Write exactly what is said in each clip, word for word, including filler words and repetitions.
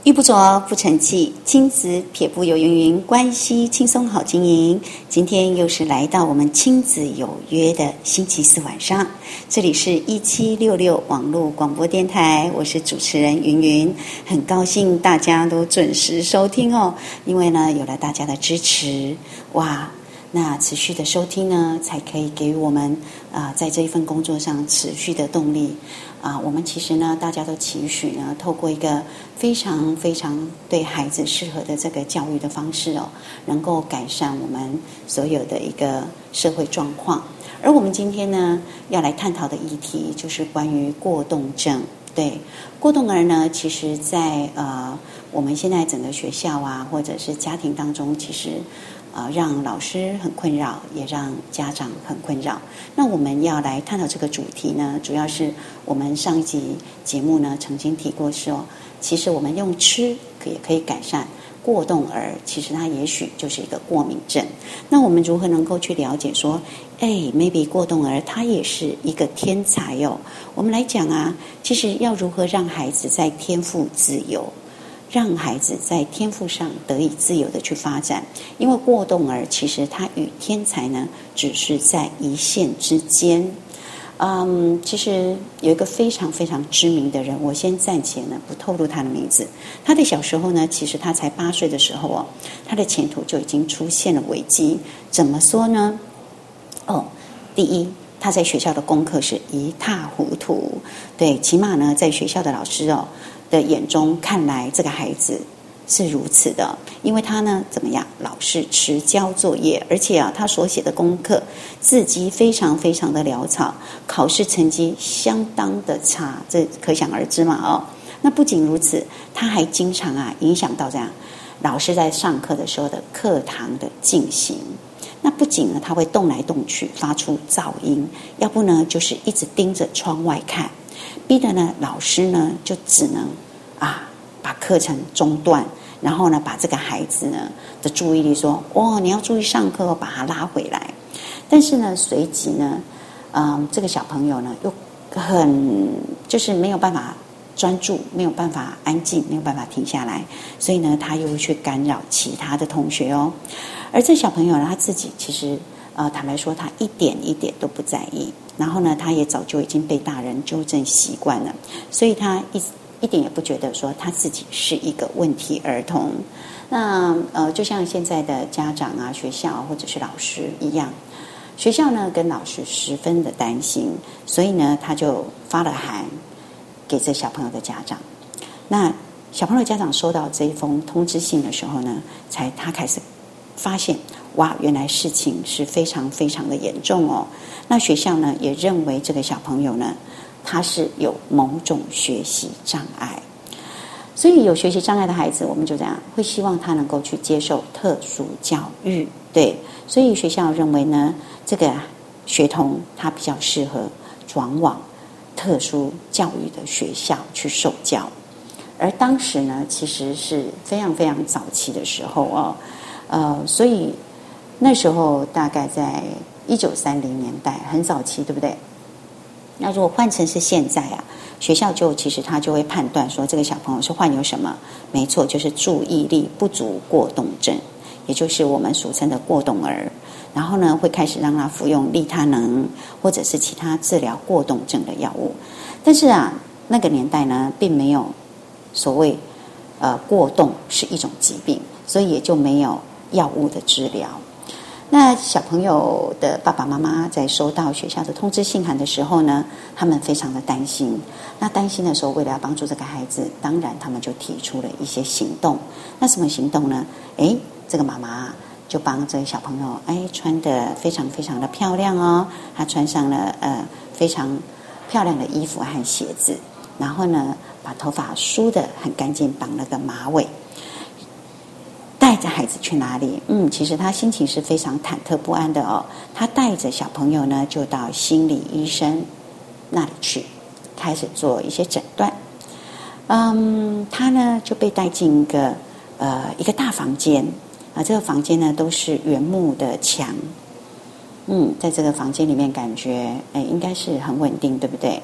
玉不琢不成器，亲子撇步有云云，关系轻松好经营。今天又是来到我们亲子有约的星期四晚上，这里是一七六六网络广播电台，我是主持人云云，很高兴大家都准时收听哦。因为呢，有了大家的支持，哇！那持续的收听呢，才可以给予我们啊、呃，在这一份工作上持续的动力啊、呃。我们其实呢，大家都期许呢，透过一个非常非常对孩子适合的这个教育的方式哦，能够改善我们所有的一个社会状况。而我们今天呢，要来探讨的议题就是关于过动症。对，过动儿呢，其实在呃我们现在整个学校啊，或者是家庭当中，其实呃让老师很困扰，也让家长很困扰。那我们要来探讨这个主题呢，主要是我们上一集节目呢曾经提过说，其实我们用吃可也可以改善过动儿，其实它也许就是一个过敏症。那我们如何能够去了解说，哎 ，maybe 过动儿他也是一个天才哦。我们来讲啊，其实要如何让孩子在天赋自由，让孩子在天赋上得以自由的去发展。因为过动儿其实他与天才呢，只是在一线之间。嗯，其实有一个非常非常知名的人，我先暂且呢不透露他的名字。他的小时候呢，其实他才八岁的时候哦，他的前途就已经出现了危机。怎么说呢？哦，第一，他在学校的功课是一塌糊涂。对，起码呢，在学校的老师哦的眼中看来，这个孩子是如此的，因为他呢怎么样，老是迟交作业，而且啊，他所写的功课字迹非常非常的潦草，考试成绩相当的差，这可想而知嘛哦。那不仅如此，他还经常啊影响到这样老师在上课的时候的课堂的进行。那不仅呢，他会动来动去，发出噪音；要不呢，就是一直盯着窗外看，逼得呢老师呢就只能啊把课程中断，然后呢把这个孩子呢的注意力说，哦，你要注意上课，把他拉回来。但是呢，随即呢，嗯，这个小朋友呢又很就是没有办法专注，没有办法安静，没有办法停下来，所以呢，他又会去干扰其他的同学哦。而这小朋友呢，他自己其实呃，坦白说，他一点一点都不在意。然后呢，他也早就已经被大人纠正习惯了，所以他一一点也不觉得说他自己是一个问题儿童。那呃，就像现在的家长啊、学校或者是老师一样，学校呢跟老师十分的担心，所以呢，他就发了函给这小朋友的家长。那小朋友的家长收到这一封通知信的时候呢，才他开始发现，哇，原来事情是非常非常的严重哦。那学校呢也认为这个小朋友呢，他是有某种学习障碍。所以有学习障碍的孩子，我们就这样会希望他能够去接受特殊教育。对，所以学校认为呢，这个学童他比较适合转往特殊教育的学校去受教。而当时呢，其实是非常非常早期的时候哦。呃，所以那时候大概在一九三零年代，很早期，对不对？那如果换成是现在啊，学校就其实他就会判断说，这个小朋友是患有什么？没错，就是注意力不足过动症，也就是我们俗称的过动儿。然后呢，会开始让他服用利他能或者是其他治疗过动症的药物。但是啊，那个年代呢，并没有所谓呃过动是一种疾病，所以也就没有药物的治疗。那小朋友的爸爸妈妈在收到学校的通知信函的时候呢，他们非常的担心。那担心的时候，为了要帮助这个孩子，当然他们就提出了一些行动。那什么行动呢？诶，这个妈妈就帮这个小朋友哎穿得非常非常的漂亮哦，他穿上了呃非常漂亮的衣服和鞋子，然后呢把头发梳得很干净，绑了个马尾。带着孩子去哪里？嗯，其实他心情是非常忐忑不安的哦。他带着小朋友呢，就到心理医生那里去，开始做一些诊断。嗯，他呢就被带进一个呃一个大房间啊，这个房间呢都是原木的墙。嗯，在这个房间里面感觉哎应该是很稳定，对不对？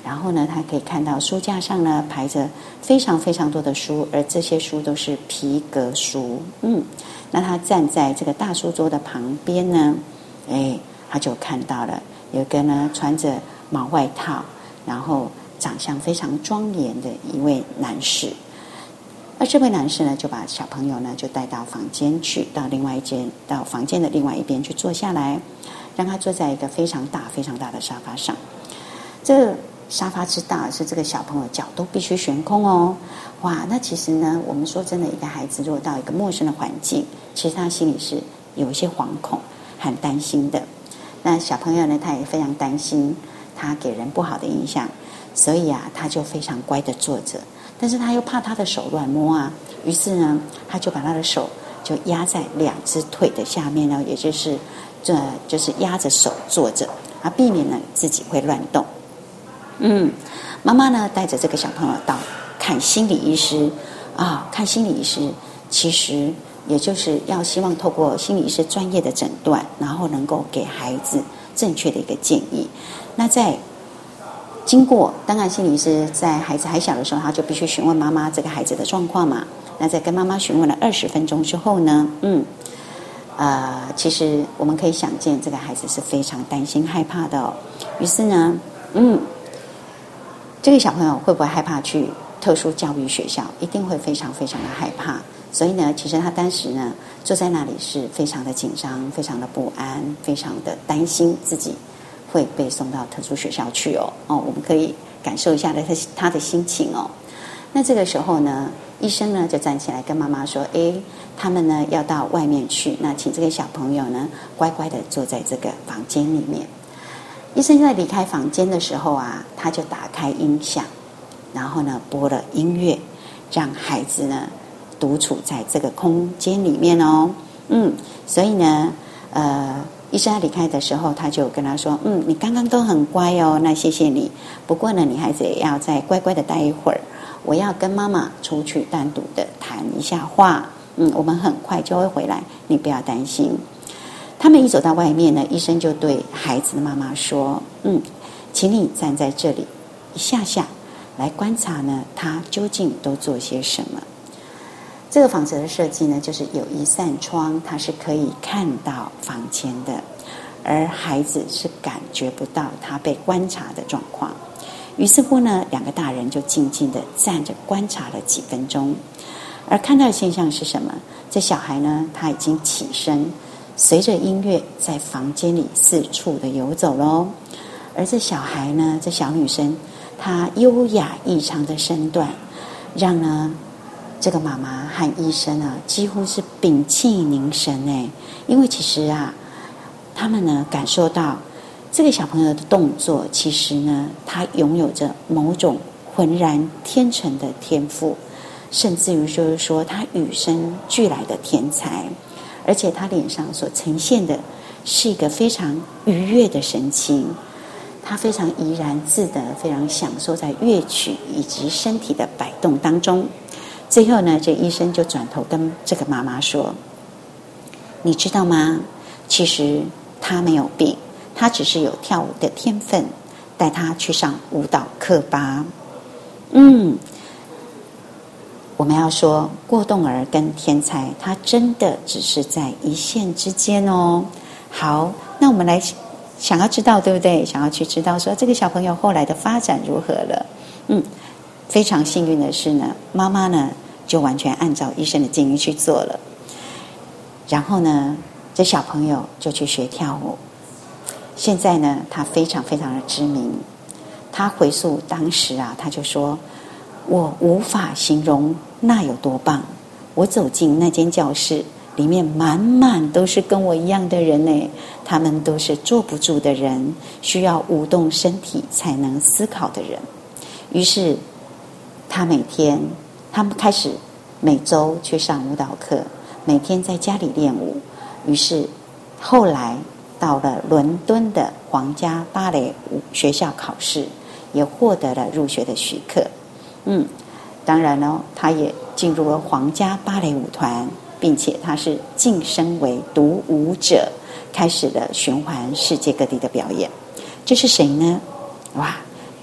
然后呢，他可以看到书架上呢排着非常非常多的书，而这些书都是皮革书。嗯，那他站在这个大书桌的旁边呢，哎，他就看到了有一个呢穿着毛外套，然后长相非常庄严的一位男士。而这位男士呢，就把小朋友呢就带到房间去，到另外一间，到房间的另外一边去坐下来，让他坐在一个非常大、非常大的沙发上。这个沙发之大，是这个小朋友脚都必须悬空哦。哇，那其实呢，我们说真的，一个孩子如果到一个陌生的环境，其实他心里是有一些惶恐和担心的。那小朋友呢，他也非常担心他给人不好的印象，所以啊，他就非常乖的坐着。但是他又怕他的手乱摸啊，于是呢，他就把他的手就压在两只腿的下面呢，也就是这就是压着手坐着，啊，避免呢自己会乱动。嗯，妈妈呢带着这个小朋友到看心理医师啊，看心理医师其实也就是要希望透过心理医师专业的诊断，然后能够给孩子正确的一个建议。那在经过，当然心理医师在孩子还小的时候，他就必须询问妈妈这个孩子的状况嘛。那在跟妈妈询问了二十分钟之后呢，嗯，呃，其实我们可以想见，这个孩子是非常担心害怕的哦。于是呢，嗯。这个小朋友会不会害怕去特殊教育学校？一定会非常非常的害怕。所以呢，其实他当时呢坐在那里是非常的紧张，非常的不安，非常的担心自己会被送到特殊学校去哦。哦，我们可以感受一下他他的心情哦。那这个时候呢，医生呢就站起来跟妈妈说：“哎，他们呢要到外面去，那请这个小朋友呢乖乖的坐在这个房间里面。”医生在离开房间的时候啊，他就打开音响，然后呢播了音乐，让孩子呢独处在这个空间里面哦。嗯，所以呢，呃，医生要离开的时候，他就跟他说：“嗯，你刚刚都很乖哦，那谢谢你。不过呢，你孩子也要再乖乖的待一会儿，我要跟妈妈出去单独的谈一下话。嗯，我们很快就会回来，你不要担心。”他们一走到外面呢，医生就对孩子的妈妈说：“嗯，请你站在这里一下下，来观察呢，他究竟都做些什么。”这个房子的设计呢，就是有一扇窗，它是可以看到房间的，而孩子是感觉不到他被观察的状况。于是乎呢，两个大人就静静地站着观察了几分钟，而看到的现象是什么？这小孩呢，他已经起身，随着音乐在房间里四处的游走咯。而这小孩呢，这小女生，她优雅异常的身段，让呢这个妈妈和医生啊，几乎是屏气凝神哎，因为其实啊，他们呢感受到这个小朋友的动作，其实呢，他拥有着某种浑然天成的天赋，甚至于就是说，他与生俱来的天才。而且他脸上所呈现的是一个非常愉悦的神情，他非常怡然自得，非常享受在乐曲以及身体的摆动当中。最后呢，这医生就转头跟这个妈妈说：“你知道吗？其实他没有病，他只是有跳舞的天分，带他去上舞蹈课吧。”嗯。我们要说，过动儿跟天才，他真的只是在一线之间哦。好，那我们来想要知道，对不对？想要去知道说这个小朋友后来的发展如何了？嗯，非常幸运的是呢，妈妈呢就完全按照医生的建议去做了。然后呢，这小朋友就去学跳舞。现在呢，他非常非常的知名。他回溯当时啊，他就说：“我无法形容那有多棒！我走进那间教室，里面满满都是跟我一样的人呢，他们都是坐不住的人，需要舞动身体才能思考的人。”于是他每天，他们开始每周去上舞蹈课，每天在家里练舞。于是后来到了伦敦的皇家芭蕾舞学校考试，也获得了入学的许可。嗯，当然呢，他也进入了皇家芭蕾舞团，并且他是晋升为独舞者，开始了循环世界各地的表演。这是谁呢？哇，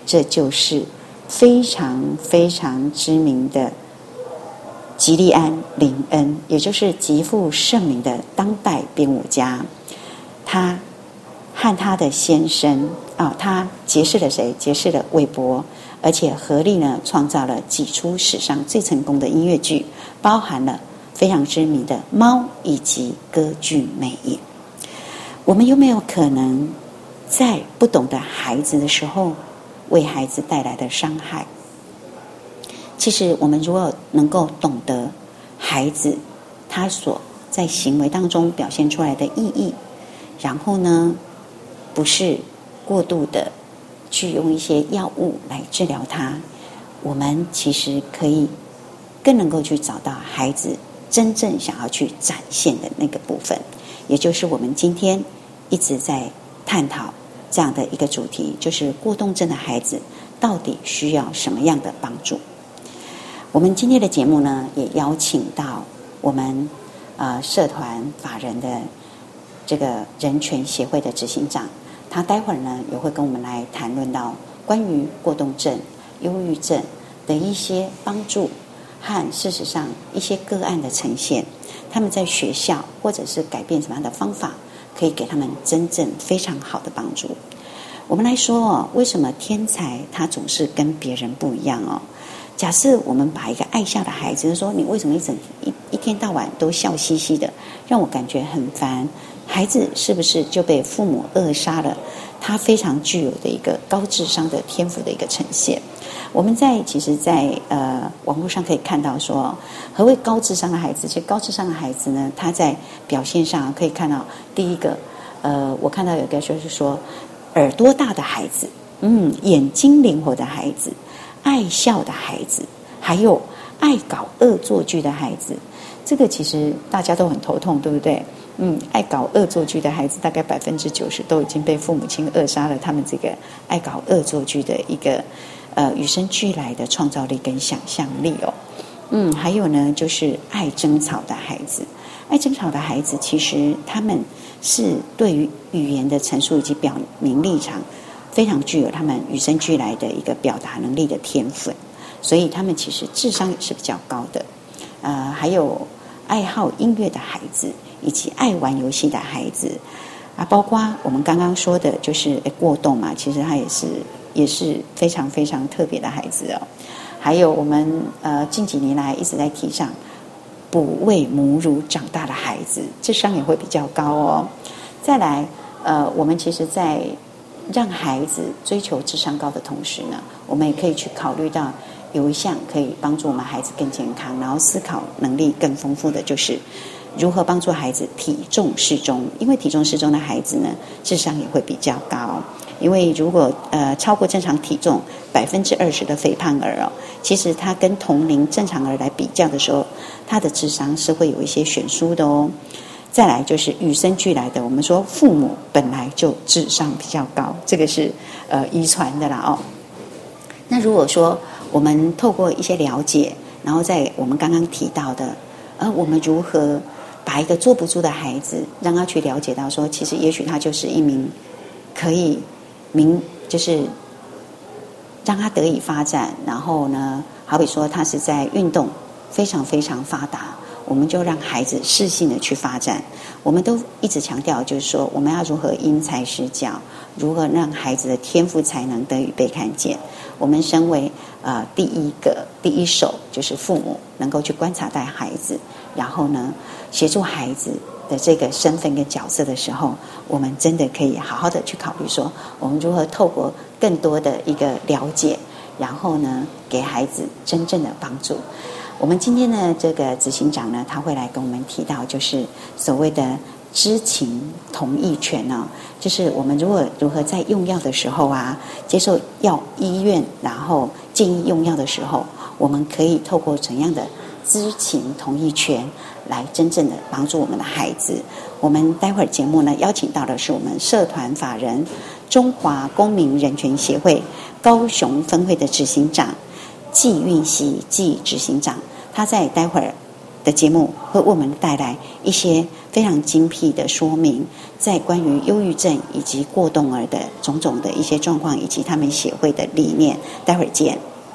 这就是非常非常知名的吉利安·林恩，也就是极负盛名的当代编舞家。他和他的先生啊，他结识了谁？结识了韦伯，而且合力呢创造了几出史上最成功的音乐剧，包含了非常知名的《猫》以及歌剧《魅影》。我们有没有可能在不懂得孩子的时候，为孩子带来的伤害？其实我们如果能够懂得孩子他所在行为当中表现出来的意义，然后呢，不是过度的去用一些药物来治疗他，我们其实可以更能够去找到孩子真正想要去展现的那个部分，也就是我们今天一直在探讨这样的一个主题，就是过动症的孩子到底需要什么样的帮助。我们今天的节目呢，也邀请到我们呃社团法人的这个人权协会的执行长，他待会儿呢也会跟我们来谈论到关于过动症、忧郁症的一些帮助和事实上一些个案的呈现，他们在学校或者是改变什么样的方法，可以给他们真正非常好的帮助。我们来说哦，为什么天才他总是跟别人不一样哦？假设我们把一个爱笑的孩子说，你为什么一整一一天到晚都笑嘻嘻的，让我感觉很烦，孩子是不是就被父母扼杀了他非常具有的一个高智商的天赋的一个呈现？我们在其实在呃网络上可以看到说，何谓高智商的孩子？其实高智商的孩子呢，他在表现上可以看到，第一个呃我看到有一个就是说耳朵大的孩子，嗯眼睛灵活的孩子，爱笑的孩子，还有爱搞恶作剧的孩子。这个其实大家都很头痛，对不对？嗯，爱搞恶作剧的孩子大概百分之九十都已经被父母亲扼杀了他们这个爱搞恶作剧的一个呃与生俱来的创造力跟想象力哦。嗯，还有呢，就是爱争吵的孩子。爱争吵的孩子，其实他们是对于语言的陈述以及表明立场非常具有他们与生俱来的一个表达能力的天分，所以他们其实智商也是比较高的。呃，还有爱好音乐的孩子，以及爱玩游戏的孩子啊，包括我们刚刚说的，就是过动嘛，其实他也是也是非常非常特别的孩子哦。还有我们呃近几年来一直在提倡哺喂母乳长大的孩子，智商也会比较高哦。再来，呃，我们其实在让孩子追求智商高的同时呢，我们也可以去考虑到有一项可以帮助我们孩子更健康，然后思考能力更丰富的，就是如何帮助孩子体重适中。因为体重适中的孩子呢，智商也会比较高。因为如果呃超过正常体重百分之二十的肥胖儿哦，其实他跟同龄正常儿来比较的时候，他的智商是会有一些悬殊的哦。再来就是与生俱来的，我们说父母本来就智商比较高，这个是呃遗传的啦哦。那如果说我们透过一些了解，然后在我们刚刚提到的，呃，我们如何把一个坐不住的孩子，让他去了解到说，其实也许他就是一名可以明就是让他得以发展，然后呢，好比说他是在运动非常非常发达，我们就让孩子适性的去发展。我们都一直强调，就是说我们要如何因材施教，如何让孩子的天赋才能得以被看见。我们身为呃第一个第一手，就是父母能够去观察带孩子，然后呢协助孩子的这个身份跟角色的时候，我们真的可以好好的去考虑说，我们如何透过更多的一个了解，然后呢给孩子真正的帮助。我们今天呢这个执行长呢，他会来跟我们提到，就是所谓的知情同意权哦，就是我们如果如何在用药的时候啊，接受药医院然后建议用药的时候，我们可以透过怎样的知情同意权来真正的帮助我们的孩子。我们待会儿节目呢邀请到的是我们社团法人中华公民人权协会高雄分会的执行长季运熙季执行长，他在待会儿的节目会为我们带来一些非常精辟的说明，在关于忧郁症以及过动儿的种种的一些状况，以及他们协会的理念。待会儿见。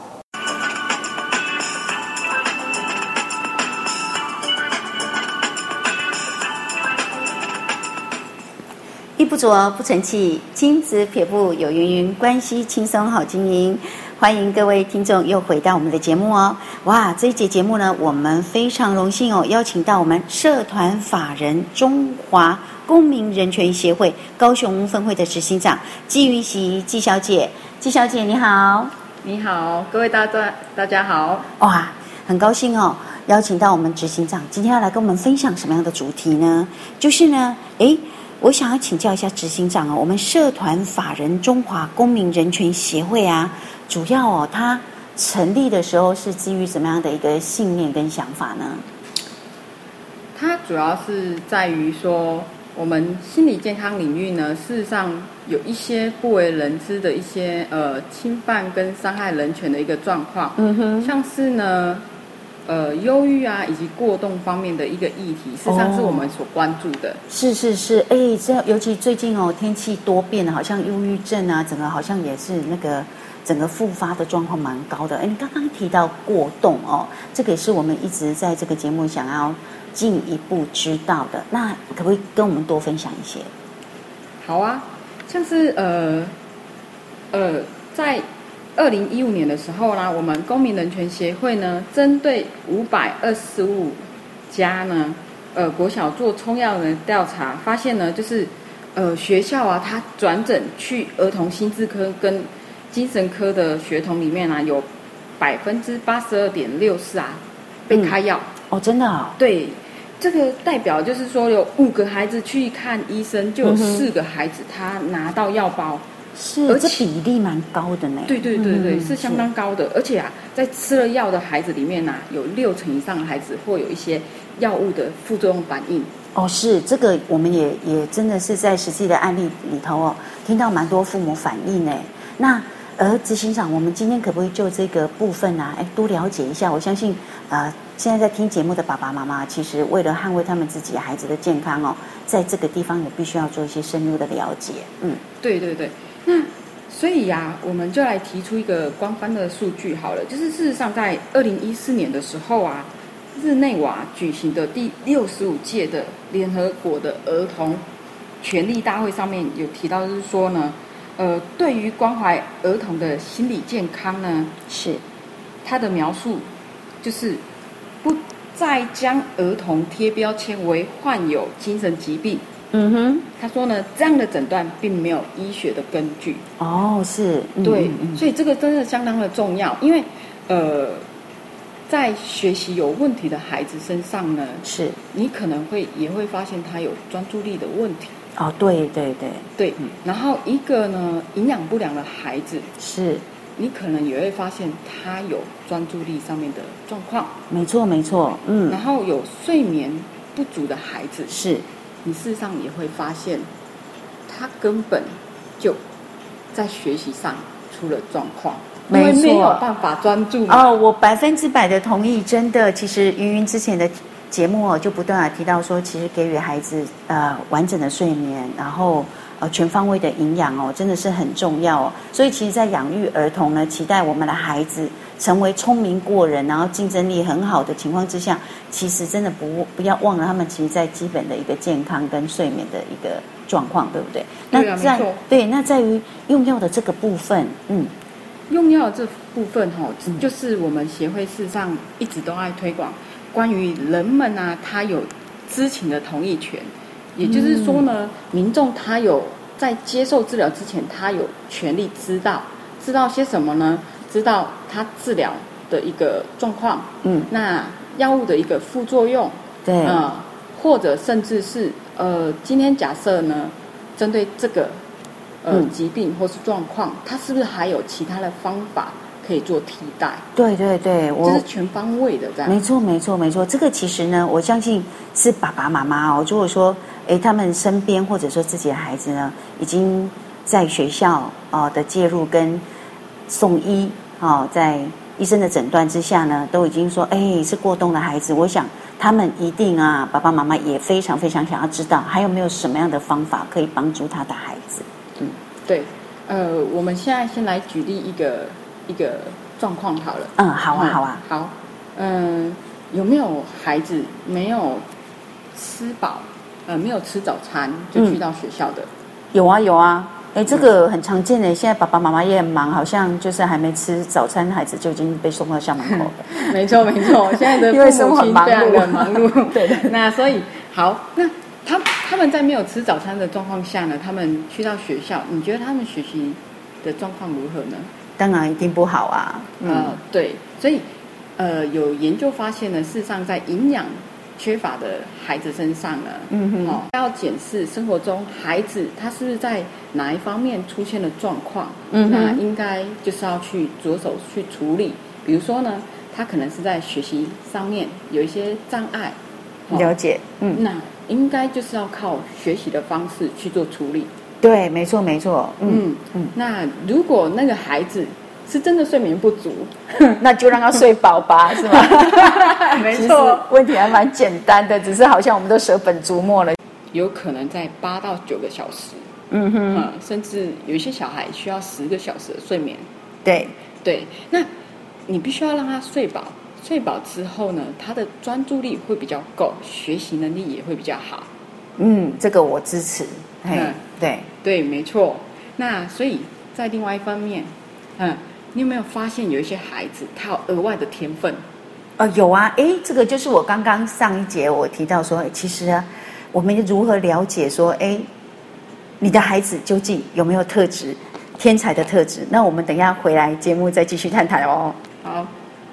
一不浊不成器，亲子撇步有云云，关系轻松好经营。欢迎各位听众又回到我们的节目哦！哇，这一节节目呢，我们非常荣幸哦，邀请到我们社团法人中华公民人权协会高雄分会的执行长纪云熙纪小姐。纪小姐你好。 你好，各位大家大家好。 哇，很高兴哦，邀请到我们执行长，今天要来跟我们分享什么样的主题呢？就是呢，诶我想要请教一下执行长哦，我们社团法人中华公民人权协会啊，主要哦，它成立的时候是基于什么样的一个信念跟想法呢？ 它主要是在于说，我们心理健康领域呢，事实上有一些不为人知的一些呃侵犯跟伤害人权的一个状况，嗯哼，像是呢。呃，忧郁啊，以及过动方面的一个议题，事实上是我们所关注的。哦、 是是是，哎，这尤其最近哦，天气多变，好像忧郁症啊，整个好像也是那个整个复发的状况蛮高的。哎，你刚刚提到过动哦，这个也是我们一直在这个节目想要进一步知道的。那可不可以跟我们多分享一些？ 好啊，像是呃呃在。二零一五年的时候呢，我们公民人权协会呢，针对五百二十五家呢，呃，国小做抽样的调查，发现呢，就是呃学校啊，它转诊去儿童心智科跟精神科的学童里面啊，有百分之八十二点六四啊被开药、嗯、 哦，真的啊、哦？ 对，这个代表就是说，有五个孩子去看医生，就有四个孩子他拿到药包。 是，而且比例蛮高的呢。 对对对对、嗯，是相当高的。而且啊，在吃了药的孩子里面啊，有六成以上的孩子会有一些药物的副作用反应。 哦，是这个，我们也也真的是在实际的案例里头哦，听到蛮多父母反应呢。那而执行长，我们今天可不可以就这个部分啊，哎，多了解一下？我相信，呃，现在在听节目的爸爸妈妈，其实为了捍卫他们自己孩子的健康哦，在这个地方也必须要做一些深入的了解。嗯， 对对对。那所以呀、啊，我们就来提出一个官方的数据好了，就是事实上在二零一四年的时候啊，日内瓦举行的第六十五届的联合国的儿童权利大会上面有提到，就是说呢，呃，对于关怀儿童的心理健康呢， 是它的描述就是不再将儿童贴标签为患有精神疾病。 嗯哼， 他说呢，这样的诊断并没有医学的根据。 哦，是， 嗯、对、嗯，所以这个真的相当的重要，因为呃，在学习有问题的孩子身上呢， 是你可能会也会发现他有专注力的问题。 哦，对对对对、嗯，然后一个呢，营养不良的孩子， 是你可能也会发现他有专注力上面的状况。 没错没错，嗯， 然后有睡眠不足的孩子是。 你事实上也会发现，他根本就在学习上出了状况，因为没有办法专注。 哦，我百分之百的同意，真的。其实云云之前的节目哦，就不断的提到说，其实给予孩子呃完整的睡眠，然后呃全方位的营养哦，真的是很重要哦。所以其实，在养育儿童呢，期待我们的孩子成为聪明过人，然后竞争力很好的情况之下，其实真的不不要忘了他们其实在基本的一个健康跟睡眠的一个状况，对不对？ 对啊， 那在没错。 对，那在于用药的这个部分，嗯， 用药这部分哈、哦，就是我们协会事实上一直都在推广关于人们啊，他有知情的同意权，也就是说呢，嗯、民众他有在接受治疗之前，他有权利知道知道些什么呢？知道他治疗的一个状况，嗯，那药物的一个副作用， 对，啊、 呃，或者甚至是呃，今天假设呢，针对这个呃、嗯、疾病或是状况，它是不是还有其他的方法可以做替代？ 对对对，我这是全方位的这样。 没错没错没错，这个其实呢，我相信是爸爸妈妈哦，如果说哎他们身边或者说自己的孩子呢，已经在学校哦的介入跟送医哦，在医生的诊断之下呢，都已经说，哎，是过动的孩子。我想他们一定啊，爸爸妈妈也非常非常想要知道，还有没有什么样的方法可以帮助他的孩子。嗯， 对，呃，我们现在先来举例一个一个状况好了。 嗯，好啊，好啊， 好，嗯、呃，有没有孩子没有吃饱，呃，没有吃早餐就去到学校的？ 嗯、有啊，有啊。哎，这个很常见的，现在爸爸妈妈也很忙，好像就是还没吃早餐，孩子就已经被送到校门口了。 没错，没错，现在的父母亲非常的忙碌。对对。那所以好，那他他们在没有吃早餐的状况下呢，他们去到学校，你觉得他们学习的状况如何呢？ 当然一定不好啊。 嗯、呃，对，所以呃，有研究发现呢，事实上在营养缺乏的孩子身上呢，嗯哼，哦，要检视生活中孩子他是不是在哪一方面出现了状况，嗯，那应该就是要去着手去处理。比如说呢，他可能是在学习上面有一些障碍， 哦、了解， 嗯，那应该就是要靠学习的方式去做处理。 对，没错，没错， 嗯嗯。那如果那个孩子是真的睡眠不足， 那就让他睡饱吧，是吗？ 没错， 问题还蛮简单的，只是好像我们都舍本逐末了。 有可能在八到九个小时，嗯哼、嗯，甚至有一些小孩需要十个小时的睡眠。 对对，那你必须要让他睡饱，睡饱之后呢，他的专注力会比较够，学习能力也会比较好。 嗯，这个我支持。嗯，对对，没错。那所以在另外一方面，嗯。你有没有发现有一些孩子他有额外的天分？ 呃，有啊，哎，这个就是我刚刚上一节我提到说，其实啊，我们如何了解说，哎，你的孩子究竟有没有特质，天才的特质？那我们等一下回来节目再继续探讨哦。 好。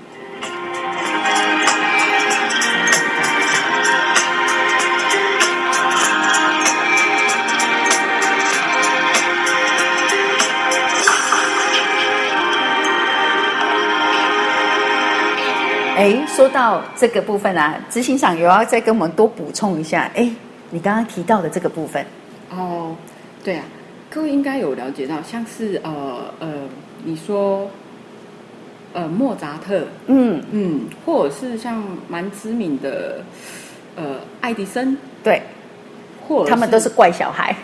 哎，说到这个部分啊，执行长有要再跟我们多补充一下。哎，你刚刚提到的这个部分。 哦，对啊，各位应该有了解到，像是呃呃，你说呃莫扎特，嗯嗯，或者是像蛮知名的呃爱迪生， 对，或者他们都是怪小孩。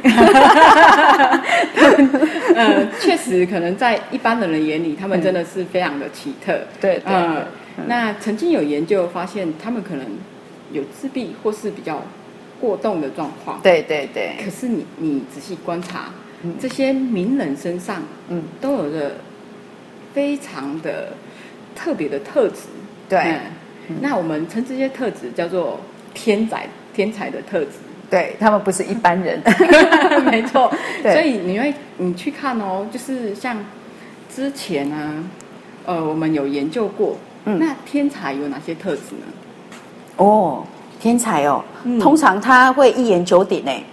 呃，确实可能在一般的人眼里，他们真的是非常的奇特。 对对。呃那曾经有研究发现，他们可能有自闭或是比较过动的状况。 对对对。 可是你你仔细观察，嗯、这些名人身上，嗯，都有着非常的特别的特质。 对、 嗯。那我们称这些特质叫做天才天才的特质。 对，他们不是一般人。 没错。所以你会你去看哦，就是像之前啊，呃，我们有研究过。嗯、那天才有哪些特质呢？ 哦，天才哦，嗯、通常他会一言九鼎哎。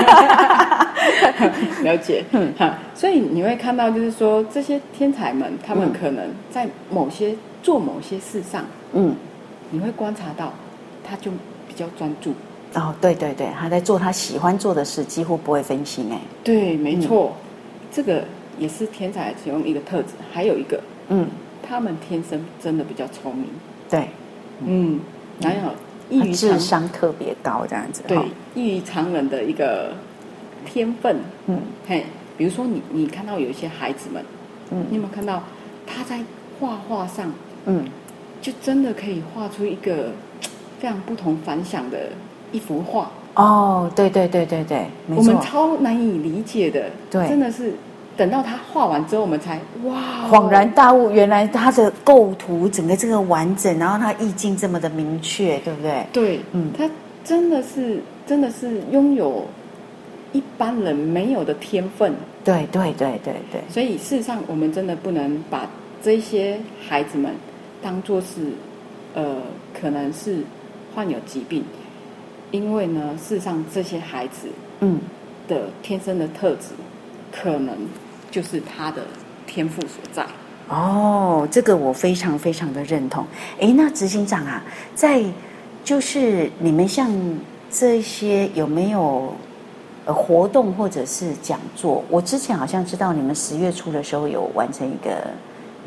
了解，嗯，所以你会看到，就是说这些天才们，他们可能在某些、嗯、做某些事上，嗯，你会观察到，他就比较专注。 哦，对对对，他在做他喜欢做的事，几乎不会分心哎。 对，没错，嗯、这个也是天才其中一个特质，还有一个，嗯。他们天生真的比较聪明， 对， 嗯，然后异于智商特别高这样子， 对，异于常人的一个天分，嗯，嘿，比如说你你看到有一些孩子们，嗯，你有没有看到他在画画上，嗯，就真的可以画出一个非常不同凡响的一幅画？ 哦，对对对对对，没错， 我们超难以理解的，对，真的是。等到他画完之后，我们才哇恍然大悟，原来他的构图整个这个完整，然后他意境这么的明确，对不对？ 对，嗯，他真的是真的是拥有一般人没有的天分。 对对对对对。 所以事实上，我们真的不能把这些孩子们当作是呃，可能是患有疾病，因为呢，事实上这些孩子嗯的天生的特质可能。就是他的天赋所在。 哦，这个我非常非常的认同。哎，那执行长啊，在就是你们像这些有没有呃活动或者是讲座？我之前好像知道你们十月初的时候有完成一个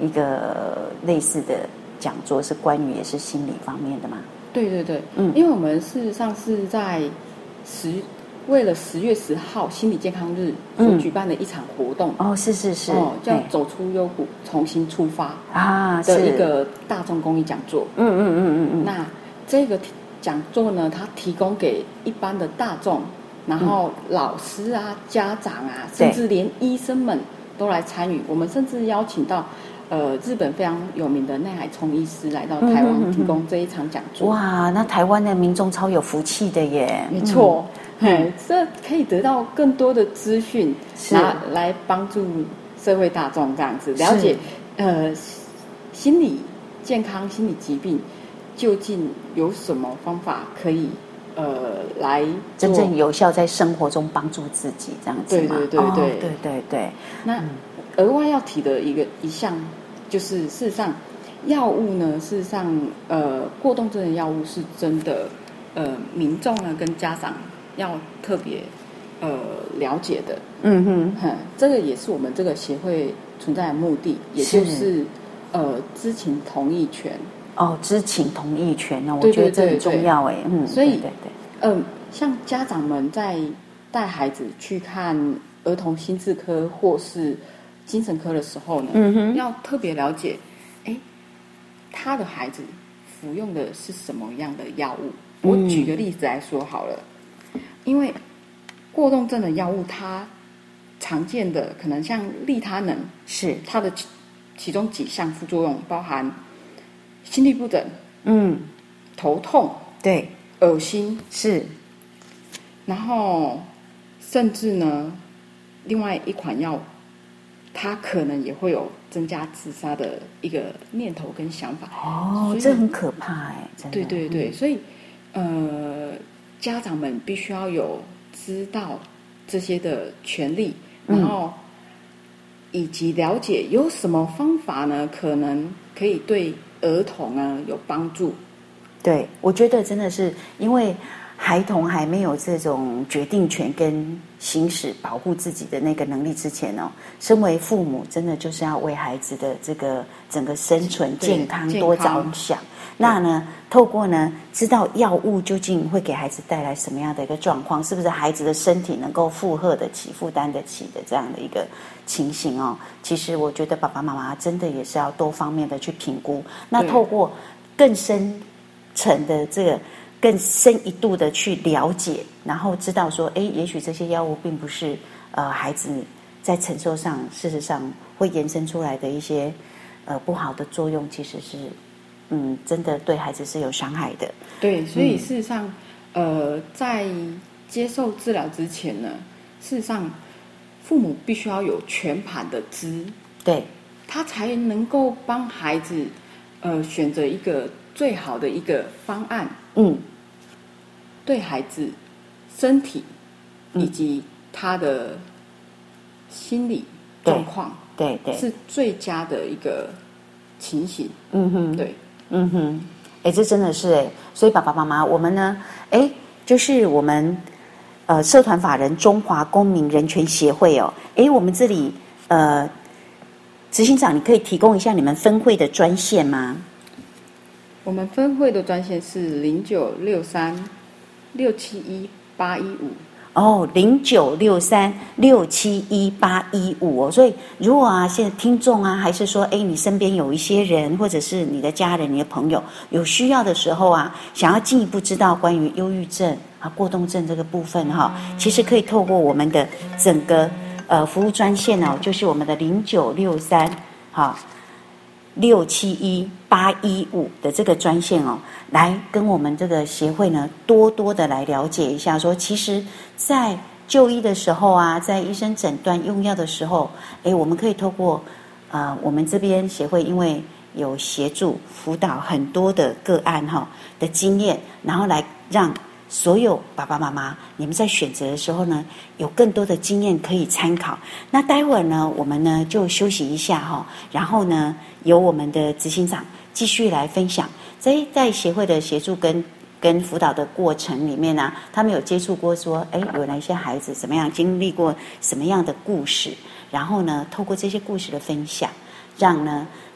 一个类似的讲座，是关于也是心理方面的吗？ 对对对，嗯，因为我们事实上是在十为了十月十号心理健康日所举办的一场活动、 嗯、哦，是是是， 哦，叫走出幽谷，重新出发啊的一个大众公益讲座。 嗯嗯嗯嗯嗯。 那这个讲座呢，它提供给一般的大众，然后老师啊、家长啊，甚至连医生们都来参与。我们甚至邀请到。呃，日本非常有名的内海聪医师来到台湾提供这一场讲座。 哇，那台湾的民众超有福气的耶！ 没错，嗯，这可以得到更多的资讯，来来帮助社会大众这样子了解，呃，心理健康、心理疾病究竟有什么方法可以呃来真正有效在生活中帮助自己这样子吗？ 对对对对、哦、 对对对。 那、嗯、额外要提的一个一项。就是事实上，药物呢，事实上，呃，过动症的药物是真的，呃，民众呢跟家长要特别呃了解的。嗯哼，哼，这个也是我们这个协会存在的目的，也就是呃知情同意权。 哦，知情同意权呢，我觉得这很重要哎。嗯， 所以， 对对对， 嗯、呃，像家长们在带孩子去看儿童心智科或是精神科的时候呢，嗯哼，要特别了解，哎，他的孩子服用的是什么样的药物？我举个例子来说好了，嗯、因为过动症的药物，它常见的可能像利他能， 是它的其其中几项副作用包含心律不整， 嗯， 头痛， 对， 恶心， 是， 然后甚至呢，另外一款药。他可能也会有增加自杀的一个念头跟想法哦，这很可怕哎，真的。 对对对，嗯、所以呃，家长们必须要有知道这些的权利，然后、嗯、以及了解有什么方法呢，可能可以对儿童呢有帮助。 对，我觉得真的是因为。孩童还没有这种决定权跟行使保护自己的那个能力之前哦，身为父母真的就是要为孩子的这个整个生存健康多着想。那呢，透过呢知道药物究竟会给孩子带来什么样的一个状况，是不是孩子的身体能够负荷得起、负担得起的这样的一个情形哦，其实我觉得爸爸妈妈真的也是要多方面的去评估。那透过更深层的这个。更深一度的去了解，然后知道说，哎，也许这些药物并不是呃孩子在承受上，事实上会延伸出来的一些呃不好的作用，其实是嗯真的对孩子是有伤害的。 对，所以事实上，嗯、呃，在接受治疗之前呢，事实上父母必须要有全盘的知， 对， 他才能够帮孩子呃选择一个最好的一个方案。嗯。对孩子身体以及他的心理状况， 对对， 是最佳的一个情形。 嗯哼， 对， 嗯哼，哎，这真的是哎，所以爸爸妈妈，我们呢，哎，就是我们呃社团法人中华公民人权协会哦，哎，我们这里呃执行长，你可以提供一下你们分会的专线吗？ 我们分会的专线是零九六三。六七一八一五哦，零九六三六七一八一五哦。所以如果啊，现在听众啊，还是说，哎，你身边有一些人，或者是你的家人、你的朋友有需要的时候啊，想要进一步知道关于忧郁症啊、过动症这个部分哈、嗯，其实可以透过我们的整个呃服务专线哦，就是我们的零九六三哈。六七一八一五的这个专线哦，来跟我们这个协会呢多多的来了解一下说，说其实，在就医的时候啊，在医生诊断用药的时候，哎，我们可以透过呃我们这边协会，因为有协助辅导很多的个案哈、哦、的经验，然后来让所有爸爸妈妈，你们在选择的时候呢，有更多的经验可以参考。那待会儿呢，我们呢就休息一下哈，然后呢，由我们的执行长继续来分享。在在协会的协助跟跟辅导的过程里面呢、啊，他们有接触过说，哎，有哪些孩子怎么样经历过什么样的故事，然后呢，透过这些故事的分享，让呢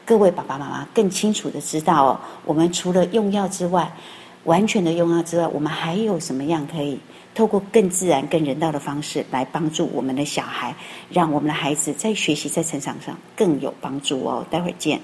各位爸爸妈妈更清楚的知道哦，我们除了用药之外，完全的用药之外，我们还有什么样可以透过更自然、更人道的方式来帮助我们的小孩，让我们的孩子在学习、在成长上更有帮助哦。待会儿见。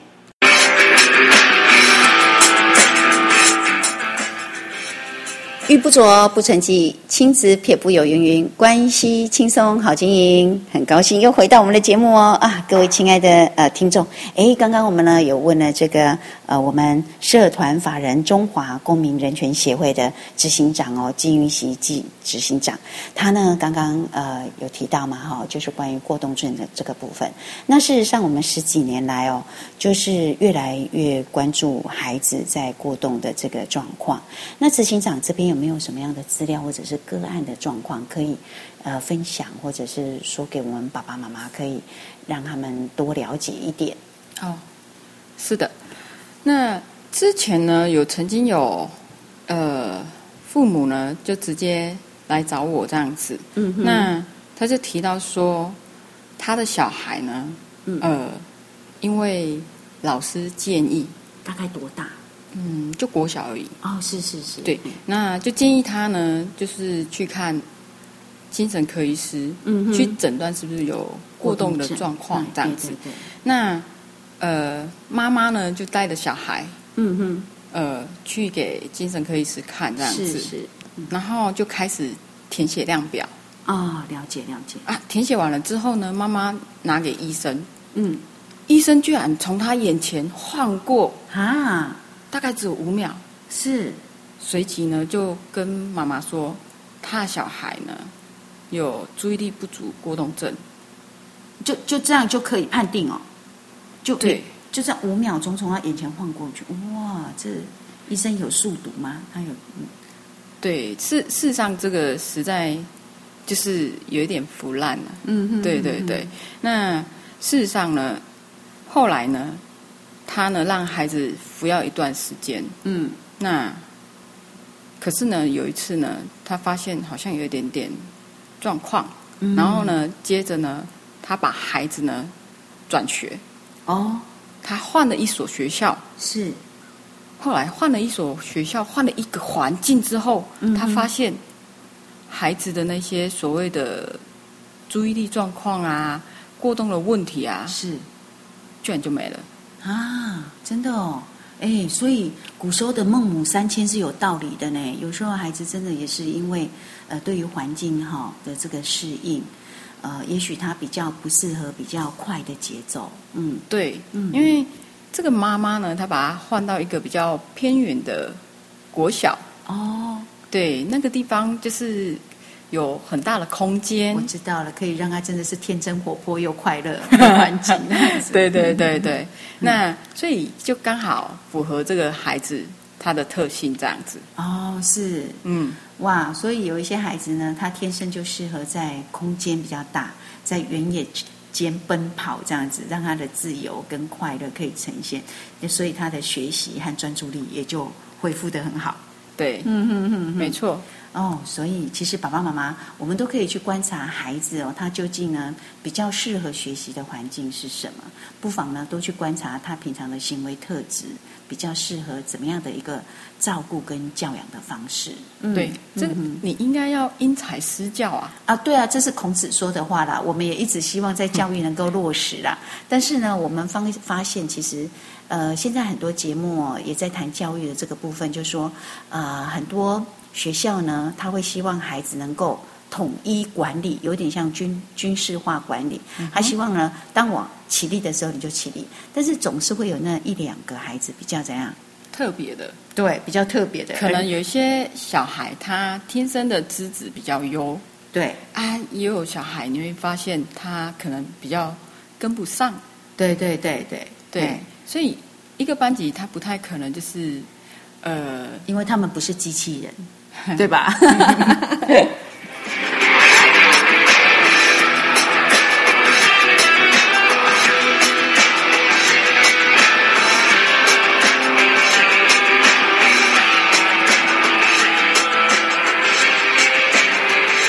玉不琢不成器，亲子撇步有云云，关系轻松好经营。很高兴又回到我们的节目哦啊，各位亲爱的呃听众，诶，刚刚我们呢有问了这个呃我们社团法人中华公民人权协会的执行长哦，季云熙季执行长，他呢刚刚呃有提到嘛哈、哦，就是关于过动症的这个部分。那事实上我们十几年来哦，就是越来越关注孩子在过动的这个状况。那执行长这边有没有什么样的资料或者是个案的状况可以呃分享，或者是说给我们爸爸妈妈，可以让他们多了解一点？ 哦，是的。那之前呢，有曾经有呃父母呢就直接来找我这样子，嗯哼，那他就提到说他的小孩呢，嗯、呃，因为老师建议， 大概多大？ 嗯，就国小而已。 哦，是是是， 对，那就建议他呢，就是去看精神科医师，嗯，去诊断是不是有过动的状况这样子。对对对。那呃，妈妈呢就带着小孩，嗯哼，呃，去给精神科医师看这样子， 是是， 嗯、然后就开始填写量表。 啊、哦，了解了解。 啊，填写完了之后呢，妈妈拿给医生，嗯，医生居然从他眼前晃过啊。大概只有五秒， 是， 随即呢就跟妈妈说，他的小孩呢有注意力不足过动症， 就就这样就可以判定哦，就对， 就这样五秒钟从他眼前晃过去，哇，这医生有速读吗？他有，嗯、 对，事事实上这个实在就是有一点腐烂了，嗯哼，对对对，那事实上呢，后来呢。他呢，让孩子服药一段时间，嗯，那可是呢，有一次呢，他发现好像有一点点状况，嗯、然后呢，接着呢，他把孩子呢转学，哦，他换了一所学校， 是， 后来换了一所学校，换了一个环境之后，嗯、他发现孩子的那些所谓的注意力状况啊、过动的问题啊， 是， 居然就没了。 啊，真的哦，哎，所以古时候的孟母三迁是有道理的呢。有时候孩子真的也是因为呃，对于环境哈的这个适应，呃，也许他比较不适合比较快的节奏。嗯， 对，嗯，因为这个妈妈呢，她把他换到一个比较偏远的国小。哦，对，那个地方就是有很大的空间， 我知道了，可以让他真的是天真活泼又快乐的环境。 对对对对，嗯、那所以就刚好符合这个孩子他的特性这样子。 哦，是，嗯，哇，所以有一些孩子呢，他天生就适合在空间比较大，在原野间奔跑这样子，让他的自由跟快乐可以呈现，所以他的学习和专注力也就恢复得很好。 对，嗯嗯嗯，没错。 哦，所以其实爸爸妈妈，我们都可以去观察孩子哦，他究竟呢比较适合学习的环境是什么？不妨呢都去观察他平常的行为特质，比较适合怎么样的一个照顾跟教养的方式。 嗯、对，这个、嗯、你应该要因材施教啊！ 啊，对啊，这是孔子说的话啦。我们也一直希望在教育能够落实啦。嗯、但是呢，我们发发现其实。呃，现在很多节目哦也在谈教育的这个部分，就说呃很多学校呢，他会希望孩子能够统一管理，有点像军军事化管理。嗯、他希望呢，当我起立的时候你就起立，但是总是会有那一两个孩子比较怎样特别的， 对，比较特别的， 可能有一些小孩他天生的资质比较优， 对啊，也有小孩你会发现他可能比较跟不上， 对对对对对。对所以一个班级他不太可能就是呃， 因为他们不是机器人，对吧？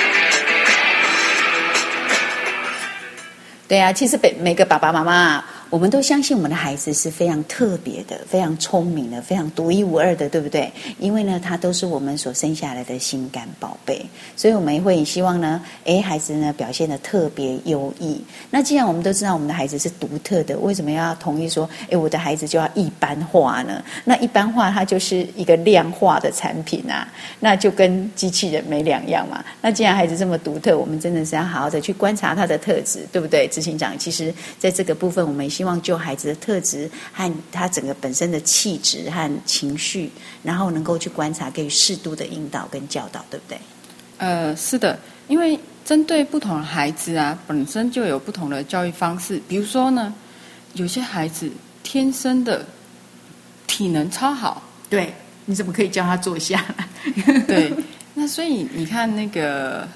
对啊，其实每每个爸爸妈妈， 我们都相信我们的孩子是非常特别的，非常聪明的，非常独一无二的，对不对？因为呢，他都是我们所生下来的心肝宝贝，所以我们也会希望呢，诶，孩子呢表现得特别优异。那既然我们都知道我们的孩子是独特的，为什么要同意说，诶，我的孩子就要一般化呢？那一般化它就是一个量化的产品啊，那就跟机器人没两样嘛。那既然孩子这么独特，我们真的是要好好的去观察他的特质，对不对？执行长，其实在这个部分，我们也希望就孩子的特质和他整个本身的气质和情绪，然后能够去观察，给予适度的引导跟教导，对不对？ 呃，是的，因为针对不同的孩子啊，本身就有不同的教育方式。比如说呢，有些孩子天生的体能超好， 对，你怎么可以叫他坐下来？ 对，那所以你看那个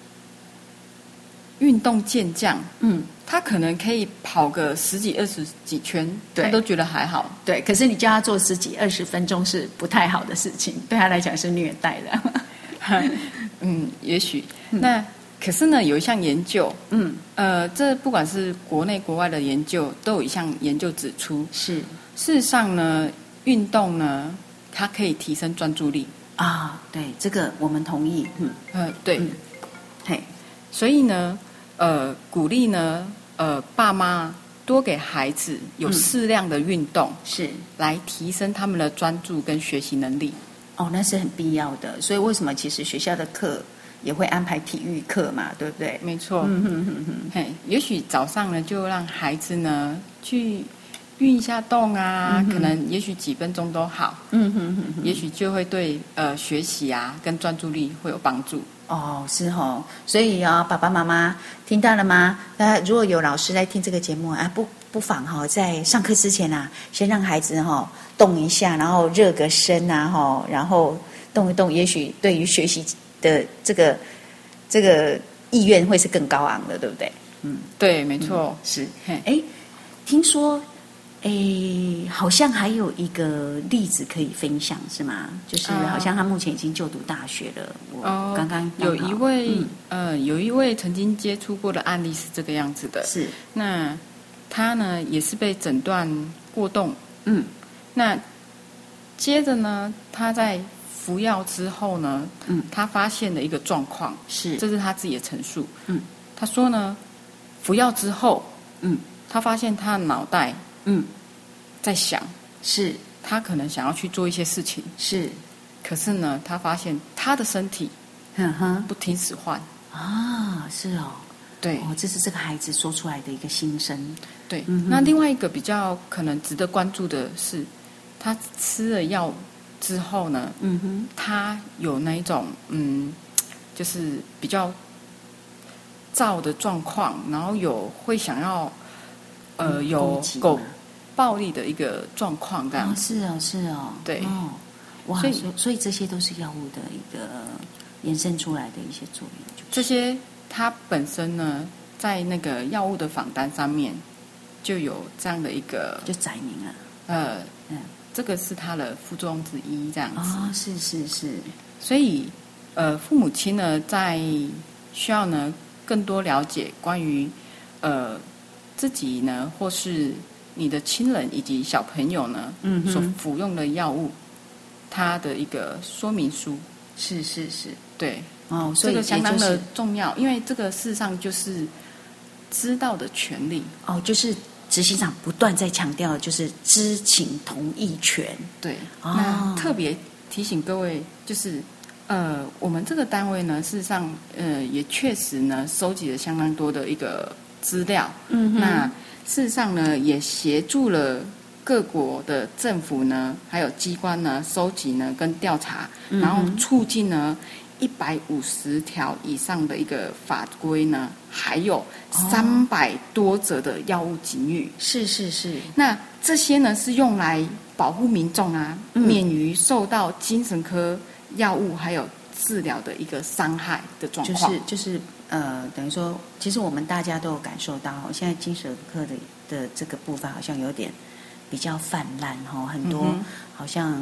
运动健将，嗯，他可能可以跑个十几、二十几圈，他都觉得还好。 对，可是你叫他做十几、二十分钟是不太好的事情，对他来讲是虐待的。 嗯，也许、嗯、那可是呢，有一项研究，嗯，呃，这不管是国内国外的研究，都有一项研究指出， 是事实上呢，运动呢，它可以提升专注力啊。对，这个我们同意。嗯， 呃，对， 嗯、 嘿，所以呢。呃，鼓励呢，呃，爸妈多给孩子有适量的运动，嗯、 是来提升他们的专注跟学习能力。 哦，那是很必要的。所以为什么其实学校的课也会安排体育课嘛，对不对？ 没错。 嗯哼哼哼。 嘿，也许早上呢，就让孩子呢去运一下动啊，嗯、可能也许几分钟都好。嗯哼哼哼。也许就会对呃学习啊跟专注力会有帮助。 哦，是哦，所以啊、哦，爸爸妈妈听到了吗？那如果有老师来听这个节目啊，不不妨哈、哦，在上课之前啊，先让孩子哈、哦、动一下，然后热个身啊哈、哦，然后动一动，也许对于学习的这个这个意愿会是更高昂的，对不对？ 嗯，对，没错， 嗯、是。哎，听说。诶，好像还有一个例子可以分享，是吗？就是好像他目前已经就读大学了。我刚刚有一位、嗯、呃，有一位曾经接触过的案例是这个样子的。 是， 那他呢也是被诊断过动。嗯，那接着呢，他在服药之后呢，嗯，他发现了一个状况， 是， 这是他自己的陈述。嗯，他说呢，服药之后，嗯，他发现他的脑袋。嗯，在想， 是他可能想要去做一些事情， 是， 可是呢，他发现他的身体，嗯哼，不听使唤啊，是哦， 对， 哦，这是这个孩子说出来的一个心声， 对。嗯、那另外一个比较可能值得关注的是，他吃了药之后呢，嗯哼，他有那一种嗯，就是比较躁的状况，然后有会想要。呃，有狗暴力的一个状况，这样、 哦、是哦，是哦， 对， 哦，哇，所以所以这些都是药物的一个延伸出来的一些作用。就是、 这些它本身呢，在那个药物的访单上面就有这样的一个， 就载明了。 呃，嗯，这个是它的副作用之一，这样子。 哦，是是是。 所以，呃，父母亲呢，在需要呢更多了解关于呃。自己呢，或是你的亲人以及小朋友呢，嗯，所服用的药物，它的一个说明书， 是是是， 对， 哦，所以、 这个相当的重要，因为这个事实上就是知道的权利， 哦，就是执行长不断在强调，就是知情同意权， 对，哦、那特别提醒各位，就是呃，我们这个单位呢，事实上呃，也确实呢，收集了相当多的一个。资料，嗯，那事实上呢，也协助了各国的政府呢，还有机关呢，收集呢跟调查，嗯、然后促进呢一百五十条以上的一个法规呢，还有三百多则的药物警语。 是是是， 那这些呢是用来保护民众啊，嗯、免于受到精神科药物还有治疗的一个伤害的状况。 就是就是。呃，等于说，其实我们大家都有感受到，现在精神科的的这个部分好像有点比较泛滥哈，很多、嗯、好像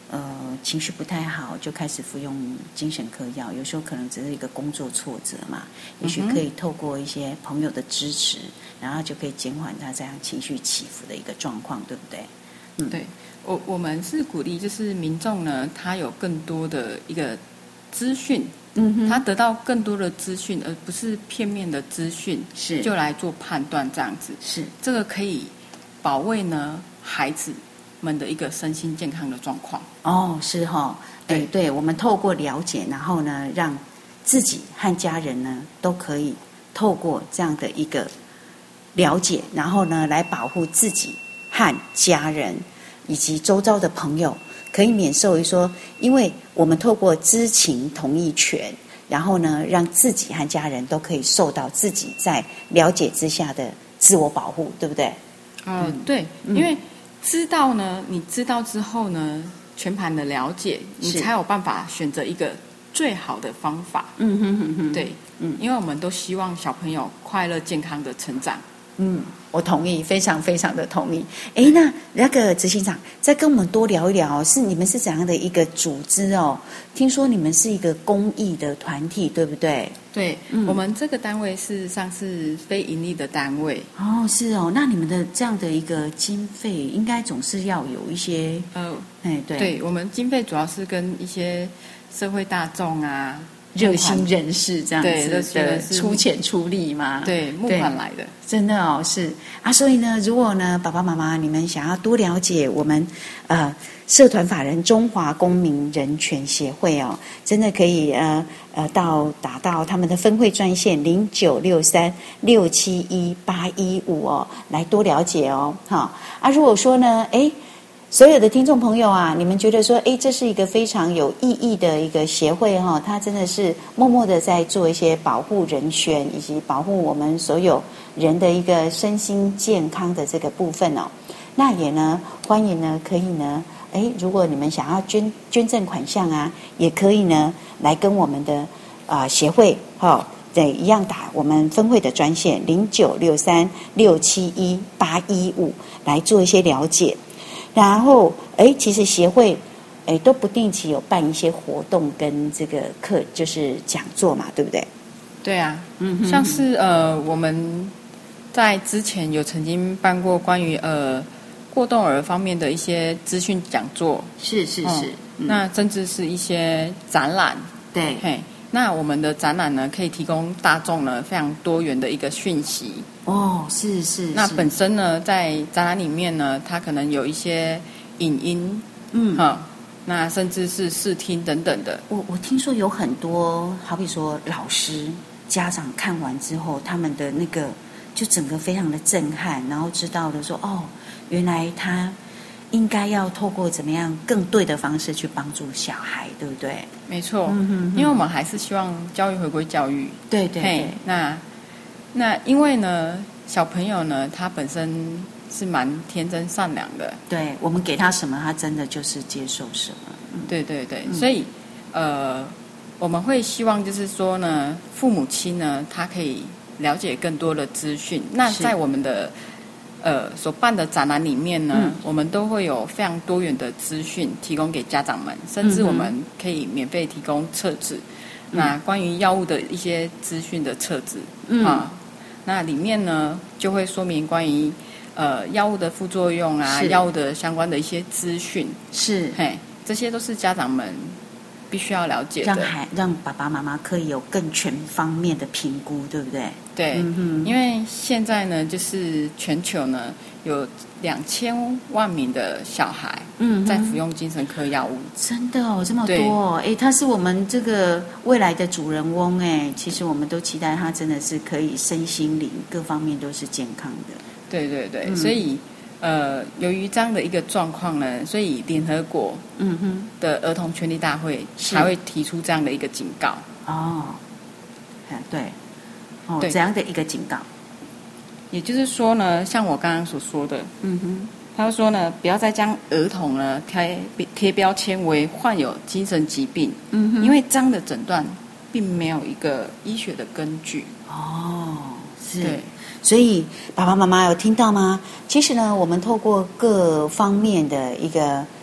呃情绪不太好，就开始服用精神科药，有时候可能只是一个工作挫折嘛，也许可以透过一些朋友的支持，然后就可以减缓他这样情绪起伏的一个状况，对不对？ 嗯，对，我我们是鼓励就是民众呢，他有更多的一个资讯。嗯哼，他得到更多的资讯，而不是片面的资讯， 是就来做判断这样子。 是这个可以保卫呢孩子们的一个身心健康的状况。 哦，是哈、哦，对对，我们透过了解，然后呢，让自己和家人呢都可以透过这样的一个了解，然后呢来保护自己和家人以及周遭的朋友。可以免受于说，因为我们透过知情同意权，然后呢，让自己和家人都可以受到自己在了解之下的自我保护，对不对？ 呃、嗯，对，因为知道呢，你知道之后呢，全盘的了解，你才有办法选择一个最好的方法。嗯哼哼哼，对，嗯，因为我们都希望小朋友快乐健康的成长。 嗯，我同意，非常非常的同意。哎，那那个执行长，再跟我们多聊一聊，是你们是怎样的一个组织哦？听说你们是一个公益的团体，对不对？ 对，嗯、我们这个单位事实上是非盈利的单位。 哦，是哦，那你们的这样的一个经费，应该总是要有一些，呃，哎，对， 对，我们经费主要是跟一些社会大众啊。 热心人士这样子的出钱出力嘛， 对，募款来的， 真的哦，是啊，所以呢，如果呢，爸爸妈妈你们想要多了解我们呃社团法人中华公民人权协会哦，真的可以呃呃到打到他们的分会专线零九六三六七一八一五哦，来多了解哦，哈啊，如果说呢，哎。所有的听众朋友啊，你们觉得说，哎，这是一个非常有意义的一个协会哈、哦，它真的是默默的在做一些保护人权以及保护我们所有人的一个身心健康的这个部分哦。那也呢，欢迎呢，可以呢，哎，如果你们想要捐捐赠款项啊，也可以呢，来跟我们的啊、呃、协会哈、哦，对，一样打我们分会的专线零九六三六七一八一五来做一些了解。然后，哎，其实协会，哎，都不定期有办一些活动跟这个课，就是讲座嘛，对不对？ 对啊，嗯哼哼，像是呃，我们在之前有曾经办过关于呃过动儿方面的一些资讯讲座， 是是是， 嗯、那甚至是一些展览， 对， 嘿。那我们的展览呢，可以提供大众呢非常多元的一个讯息。 哦，是是。 那本身呢，在展览里面呢，它可能有一些影音，嗯，哈，那甚至是视听等等的。 我我听说有很多，好比说老师、家长看完之后，他们的那个就整个非常的震撼，然后知道了说，哦，原来他应该要透过怎么样更对的方式去帮助小孩，对不对？ 没错，嗯哼哼，因为我们还是希望教育回归教育。 对对对。 那那因为呢，小朋友呢，他本身是蛮天真善良的。 对，我们给他什么，他真的就是接受什么。 嗯、对对对，嗯、所以呃，我们会希望就是说呢，父母亲呢，他可以了解更多的资讯。那在我们的呃，所办的展览里面呢、嗯，我们都会有非常多元的资讯提供给家长们，甚至我们可以免费提供册子。嗯、那关于药物的一些资讯的册子、嗯、啊，那里面呢就会说明关于呃药物的副作用啊，药物的相关的一些资讯。 是， 嘿，这些都是家长们必须要了解的， 让孩让爸爸妈妈可以有更全方面的评估，对不对？ 对，嗯、因为现在呢，就是全球呢有两千万名的小孩嗯在服用精神科药物， 真的哦，这么多哦！哎，他是我们这个未来的主人翁哎，其实我们都期待他真的是可以身心灵各方面都是健康的。 对对对，嗯、所以呃，由于这样的一个状况呢，所以联合国嗯哼的儿童权利大会才会提出这样的一个警告。 哦，对。哦，怎样的一个警告？ 也就是说呢，像我刚刚所说的，嗯哼，他说呢，不要再将儿童呢贴贴标签为患有精神疾病，嗯哼，因为这样的诊断并没有一个医学的根据。 哦，是，对，所以爸爸妈妈有听到吗？其实呢，我们透过各方面的一个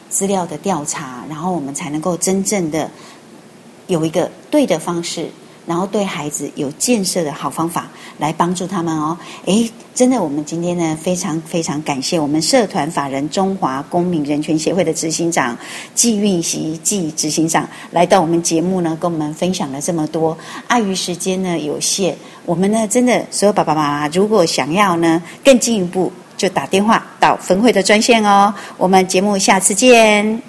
资料的调查，然后我们才能够真正的有一个对的方式，然后对孩子有建设的好方法来帮助他们哦。诶，真的，我们今天呢非常非常感谢我们社团法人中华公民人权协会的执行长季运熙季执行长来到我们节目呢，跟我们分享了这么多。碍于时间呢有限，我们呢真的所有爸爸妈妈如果想要呢更进一步，就打电话到分会的专线哦。我们节目下次见。